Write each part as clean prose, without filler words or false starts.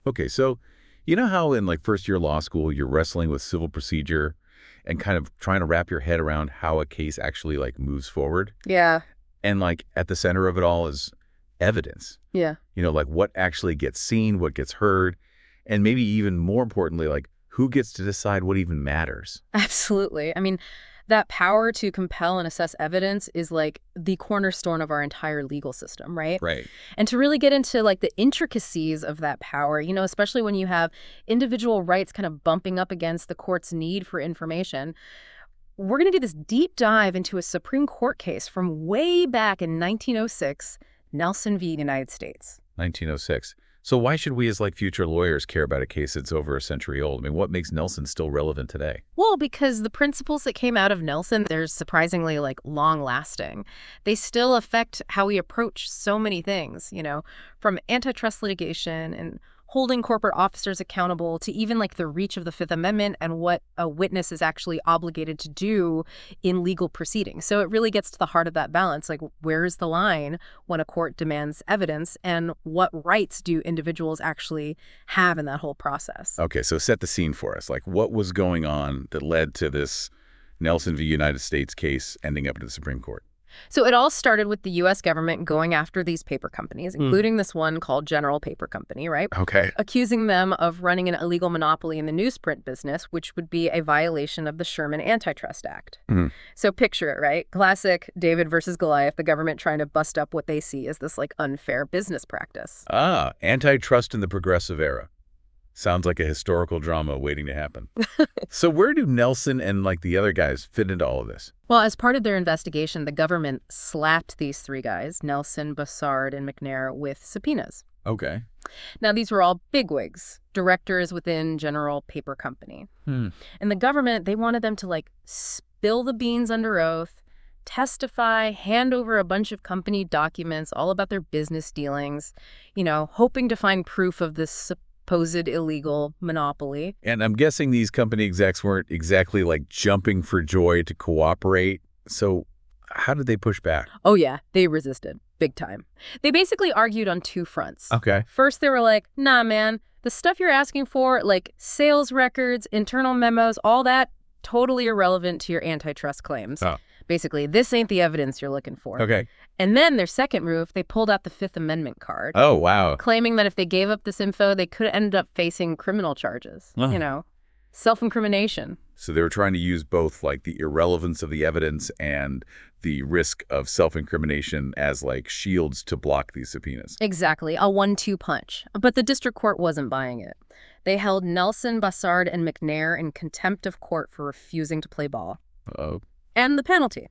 Okay, so you know how in like first year law school you're wrestling with civil procedure and kind of trying to wrap your head around how a case actually like moves forward? Yeah, And like at the center of it all is evidence. yeah. Like what actually gets seen, what gets heard, and maybe even more importantly, like who gets to decide what even matters. Absolutely. I mean, that power to compel and assess evidence is like the cornerstone of our entire legal system, right? Right. And to really get into like the intricacies of that power, especially when you have individual rights kind of bumping up against the court's need for information, we're going to do this deep dive into a Supreme Court case from way back in 1906, Nelson v. United States. 1906. So why should we as like future lawyers care about a case that's over a century old? I mean, what makes Nelson still relevant today? Well, because the principles that came out of Nelson, they're surprisingly like long lasting. They still affect how we approach so many things, from antitrust litigation and holding corporate officers accountable to even like the reach of the Fifth Amendment and what a witness is actually obligated to do in legal proceedings. So it really gets to the heart of that balance. Like, where's the line when a court demands evidence and what rights do individuals actually have in that whole process? Okay, so set the scene for us. Like what was going on that led to this Nelson v. United States case ending up at the Supreme Court? So it all started with the U.S. government going after these paper companies, including this one called General Paper Company, right? Okay. Accusing them of running an illegal monopoly in the newsprint business, which would be a violation of the Sherman Antitrust Act. So picture it, right? Classic David versus Goliath, the government trying to bust up what they see as this like unfair business practice. Ah, antitrust in the progressive era. Sounds like a historical drama waiting to happen. So where do Nelson and like the other guys fit into all of this? Well, as part of their investigation, the government slapped these three guys, Nelson, Bassard, and McNair, with subpoenas. Okay. Now, these were all bigwigs, directors within General Paper Company. And the government, they wanted them to like spill the beans under oath, testify, hand over a bunch of company documents all about their business dealings, hoping to find proof of this supposed illegal monopoly. And I'm guessing these company execs weren't exactly like jumping for joy to cooperate. So how did they push back? Oh, yeah, they resisted big time. They basically argued on two fronts. Okay. First, they were like, nah, man, the stuff you're asking for, like sales records, internal memos, all that, totally irrelevant to your antitrust claims. Oh. Basically, this ain't the evidence you're looking for. Okay. And then their second move, they pulled out the Fifth Amendment card. Oh, wow. Claiming that if they gave up this info, they could end up facing criminal charges. Self-incrimination. So they were trying to use both like the irrelevance of the evidence and the risk of self-incrimination as like shields to block these subpoenas. Exactly, a 1-2 punch. But the district court wasn't buying it. They held Nelson, Bassard, and McNair in contempt of court for refusing to play ball. Oh. And the penalty,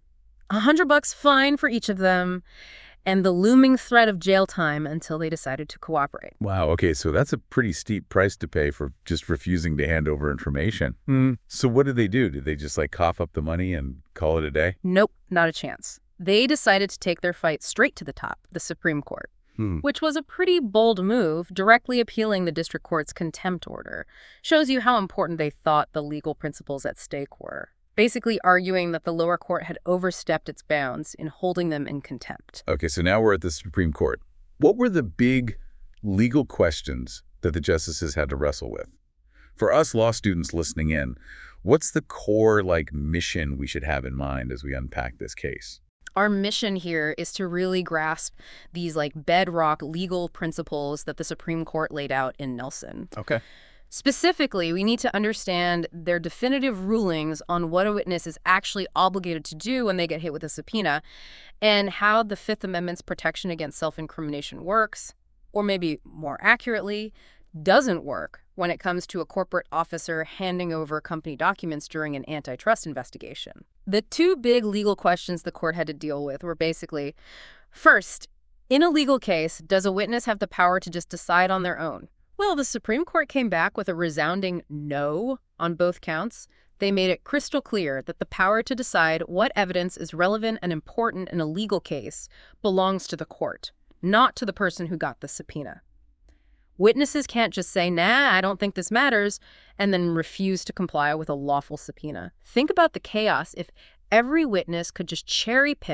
$100 fine for each of them, and the looming threat of jail time until they decided to cooperate. Wow. Okay. So that's a pretty steep price to pay for just refusing to hand over information. So what did they do? Did they just like cough up the money and call it a day? Nope, not a chance. They decided to take their fight straight to the top, the Supreme Court, which was a pretty bold move, directly appealing the district court's contempt order. Shows you how important they thought the legal principles at stake were. Basically arguing that the lower court had overstepped its bounds in holding them in contempt. Okay, so now we're at the Supreme Court. What were the big legal questions that the justices had to wrestle with? For us law students listening in, what's the core like mission we should have in mind as we unpack this case? Our mission here is to really grasp these like bedrock legal principles that the Supreme Court laid out in Nelson. Okay. Specifically, we need to understand their definitive rulings on what a witness is actually obligated to do when they get hit with a subpoena and how the Fifth Amendment's protection against self-incrimination works, or maybe more accurately, doesn't work when it comes to a corporate officer handing over company documents during an antitrust investigation. The two big legal questions the court had to deal with were basically, first, in a legal case, does a witness have the power to just decide on their own? Well, the Supreme Court came back with a resounding no on both counts. They made it crystal clear that the power to decide what evidence is relevant and important in a legal case belongs to the court, not to the person who got the subpoena. Witnesses can't just say, nah, I don't think this matters, and then refuse to comply with a lawful subpoena. Think about the chaos if every witness could just cherry pick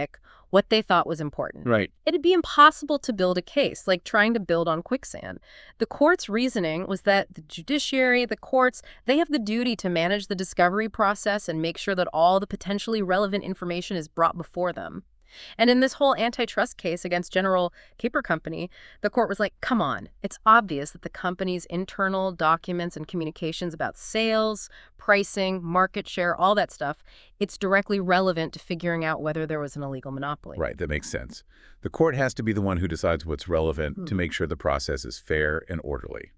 what they thought was important. Right. It'd be impossible to build a case, like trying to build on quicksand. The court's reasoning was that the judiciary, the courts, they have the duty to manage the discovery process and make sure that all the potentially relevant information is brought before them. And in this whole antitrust case against General Paper Company, the court was like, come on, it's obvious that the company's internal documents and communications about sales, pricing, market share, all that stuff, it's directly relevant to figuring out whether there was an illegal monopoly. Right, that makes sense. The court has to be the one who decides what's relevant to make sure the process is fair and orderly.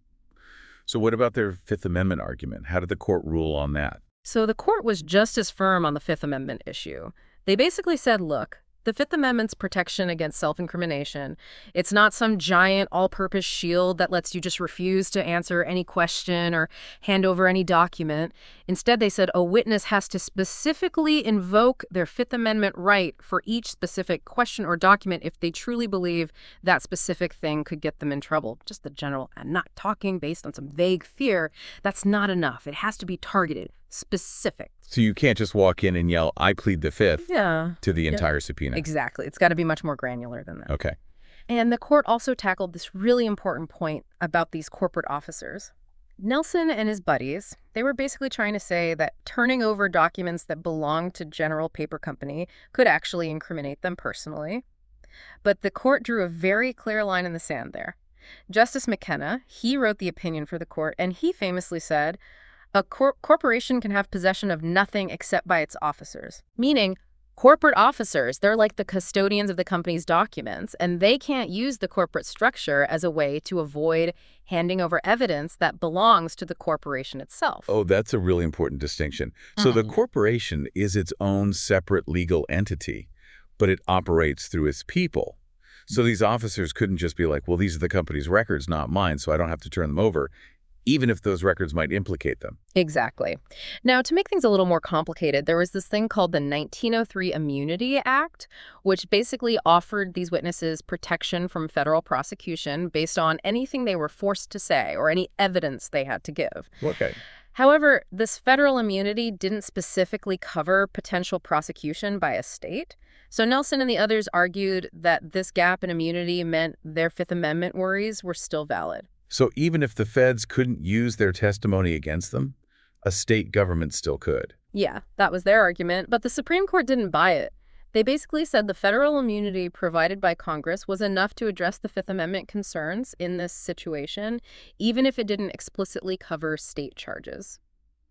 So what about their Fifth Amendment argument? How did the court rule on that? So the court was just as firm on the Fifth Amendment issue. They basically said, look, the Fifth Amendment's protection against self-incrimination, it's not some giant all-purpose shield that lets you just refuse to answer any question or hand over any document. Instead, they said a witness has to specifically invoke their Fifth Amendment right for each specific question or document if they truly believe that specific thing could get them in trouble. Just the general, and not talking based on some vague fear, that's not enough. It has to be targeted, specific. So you can't just walk in and yell, I plead the Fifth Yeah. to the entire subpoena. Exactly. It's got to be much more granular than that. Okay. And the court also tackled this really important point about these corporate officers. Nelson and his buddies, they were basically trying to say that turning over documents that belonged to General Paper Company could actually incriminate them personally. But the court drew a very clear line in the sand there. Justice McKenna, he wrote the opinion for the court, and he famously said, a corporation can have possession of nothing except by its officers. Meaning, corporate officers, they're like the custodians of the company's documents, and they can't use the corporate structure as a way to avoid handing over evidence that belongs to the corporation itself. Oh, that's a really important distinction. So the corporation is its own separate legal entity, but it operates through its people. So these officers couldn't just be like, well, these are the company's records, not mine, so I don't have to turn them over, even if those records might implicate them. Exactly. Now, to make things a little more complicated, there was this thing called the 1903 Immunity Act, which basically offered these witnesses protection from federal prosecution based on anything they were forced to say or any evidence they had to give. Okay. However, this federal immunity didn't specifically cover potential prosecution by a state. So Nelson and the others argued that this gap in immunity meant their Fifth Amendment worries were still valid. So even if the feds couldn't use their testimony against them, a state government still could. Yeah, that was their argument, but the Supreme Court didn't buy it. They basically said the federal immunity provided by Congress was enough to address the Fifth Amendment concerns in this situation, even if it didn't explicitly cover state charges.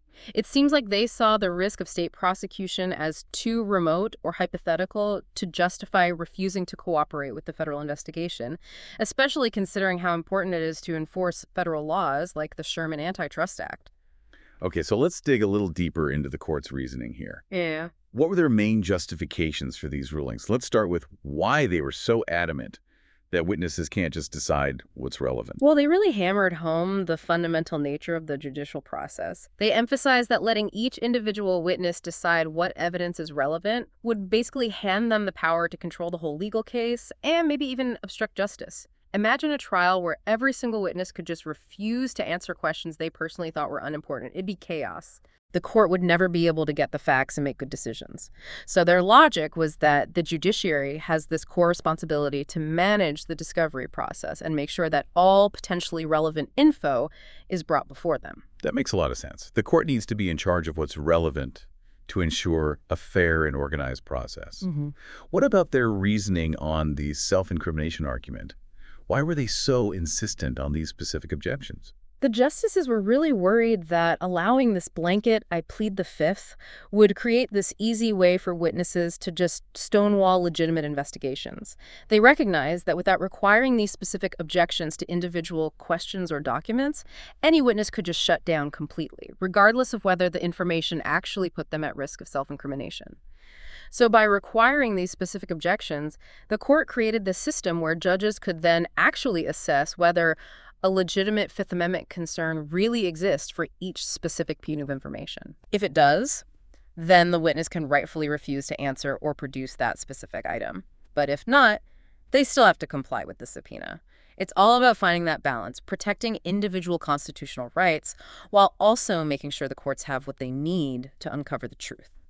It seems like they saw the risk of state prosecution as too remote or hypothetical to justify refusing to cooperate with the federal investigation, especially considering how important it is to enforce federal laws like the Sherman Antitrust Act. Okay, so let's dig a little deeper into the court's reasoning here. Yeah. What were their main justifications for these rulings? Let's start with why they were so adamant that witnesses can't just decide what's relevant. Well, they really hammered home the fundamental nature of the judicial process. They emphasized that letting each individual witness decide what evidence is relevant would basically hand them the power to control the whole legal case and maybe even obstruct justice. Imagine a trial where every single witness could just refuse to answer questions they personally thought were unimportant. It'd be chaos. The court would never be able to get the facts and make good decisions. So their logic was that the judiciary has this core responsibility to manage the discovery process and make sure that all potentially relevant info is brought before them. That makes a lot of sense. The court needs to be in charge of what's relevant to ensure a fair and organized process. What about their reasoning on the self-incrimination argument? Why were they so insistent on these specific objections? The justices were really worried that allowing this blanket, I plead the Fifth, would create this easy way for witnesses to just stonewall legitimate investigations. They recognized that without requiring these specific objections to individual questions or documents, any witness could just shut down completely, regardless of whether the information actually put them at risk of self-incrimination. So by requiring these specific objections, the court created this system where judges could then actually assess whether a legitimate Fifth Amendment concern really exists for each specific piece of information. If it does, then the witness can rightfully refuse to answer or produce that specific item. But if not, they still have to comply with the subpoena. It's all about finding that balance, protecting individual constitutional rights, while also making sure the courts have what they need to uncover the truth.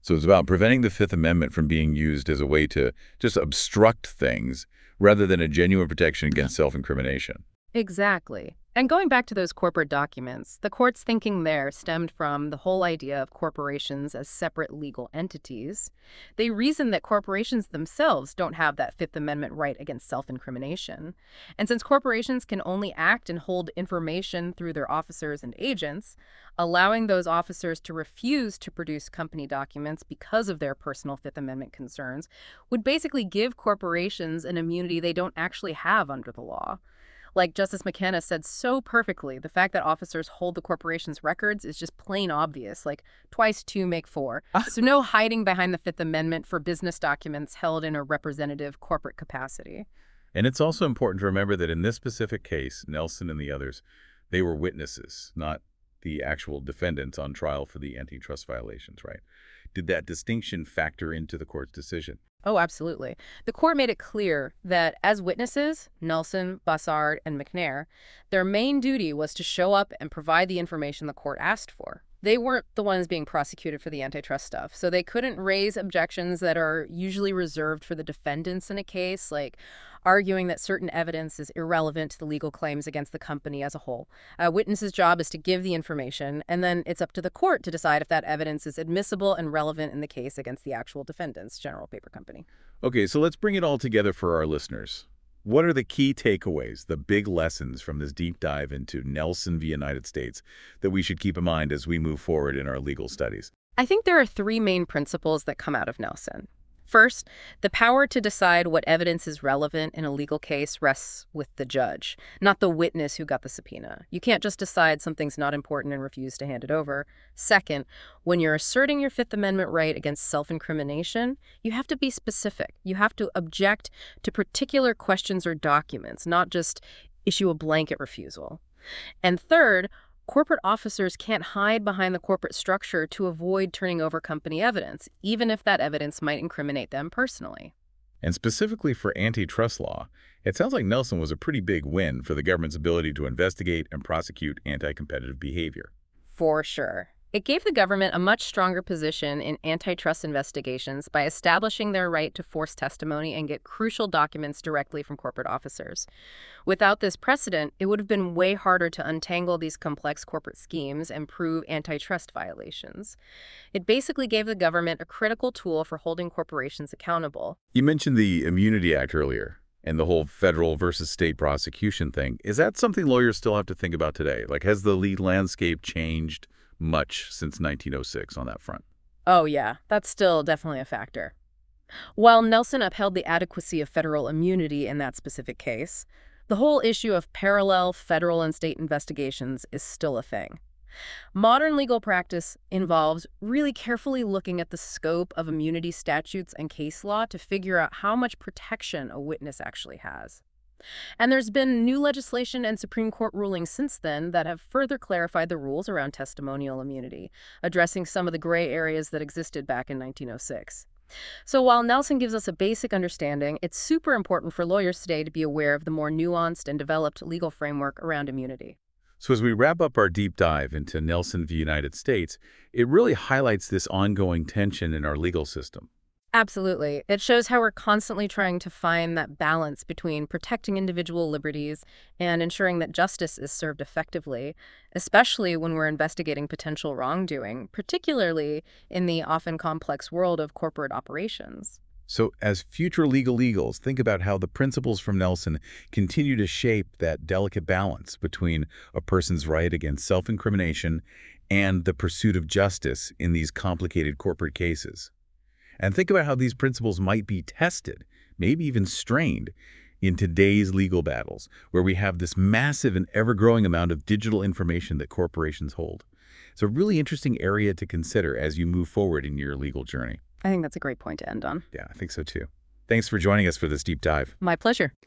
So it's about preventing the Fifth Amendment from being used as a way to just obstruct things rather than a genuine protection against self-incrimination. Exactly. And going back to those corporate documents, the court's thinking there stemmed from the whole idea of corporations as separate legal entities. They reasoned that corporations themselves don't have that Fifth Amendment right against self-incrimination. And since corporations can only act and hold information through their officers and agents, allowing those officers to refuse to produce company documents because of their personal Fifth Amendment concerns would basically give corporations an immunity they don't actually have under the law. Like Justice McKenna said so perfectly, the fact that officers hold the corporation's records is just plain obvious, like twice two make four. So no hiding behind the Fifth Amendment for business documents held in a representative corporate capacity. And it's also important to remember that in this specific case, Nelson and the others, they were witnesses, not the actual defendants on trial for the antitrust violations, right? Did that distinction factor into the court's decision? Oh, absolutely. The court made it clear that as witnesses, Nelson, Bussard, and McNair, their main duty was to show up and provide the information the court asked for. They weren't the ones being prosecuted for the antitrust stuff, so they couldn't raise objections that are usually reserved for the defendants in a case, like arguing that certain evidence is irrelevant to the legal claims against the company as a whole. A witness's job is to give the information, and then it's up to the court to decide if that evidence is admissible and relevant in the case against the actual defendants, General Paper Company. Okay, so let's bring it all together for our listeners. What are the key takeaways, the big lessons from this deep dive into Nelson v. United States that we should keep in mind as we move forward in our legal studies? I think there are three main principles that come out of Nelson. First, the power to decide what evidence is relevant in a legal case rests with the judge, not the witness who got the subpoena. You can't just decide something's not important and refuse to hand it over. Second, when you're asserting your Fifth Amendment right against self-incrimination, you have to be specific. You have to object to particular questions or documents, not just issue a blanket refusal. And third, corporate officers can't hide behind the corporate structure to avoid turning over company evidence, even if that evidence might incriminate them personally. And specifically for antitrust law, it sounds like Nelson was a pretty big win for the government's ability to investigate and prosecute anti-competitive behavior. For sure. It gave the government a much stronger position in antitrust investigations by establishing their right to force testimony and get crucial documents directly from corporate officers. Without this precedent, it would have been way harder to untangle these complex corporate schemes and prove antitrust violations. It basically gave the government a critical tool for holding corporations accountable. You mentioned the Immunity Act earlier and the whole federal versus state prosecution thing. Is that something lawyers still have to think about today? Like, has the legal landscape changed much since 1906 on that front? Oh, yeah, that's still definitely a factor. While Nelson upheld the adequacy of federal immunity in that specific case, the whole issue of parallel federal and state investigations is still a thing. Modern legal practice involves really carefully looking at the scope of immunity statutes and case law to figure out how much protection a witness actually has. And there's been new legislation and Supreme Court rulings since then that have further clarified the rules around testimonial immunity, addressing some of the gray areas that existed back in 1906. So while Nelson gives us a basic understanding, it's super important for lawyers today to be aware of the more nuanced and developed legal framework around immunity. So as we wrap up our deep dive into Nelson v. United States, it really highlights this ongoing tension in our legal system. Absolutely. It shows how we're constantly trying to find that balance between protecting individual liberties and ensuring that justice is served effectively, especially when we're investigating potential wrongdoing, particularly in the often complex world of corporate operations. So as future legals, think about how the principles from Nelson continue to shape that delicate balance between a person's right against self-incrimination and the pursuit of justice in these complicated corporate cases. And think about how these principles might be tested, maybe even strained, in today's legal battles, where we have this massive and ever-growing amount of digital information that corporations hold. It's a really interesting area to consider as you move forward in your legal journey. I think that's a great point to end on. Yeah, I think so too. Thanks for joining us for this deep dive. My pleasure.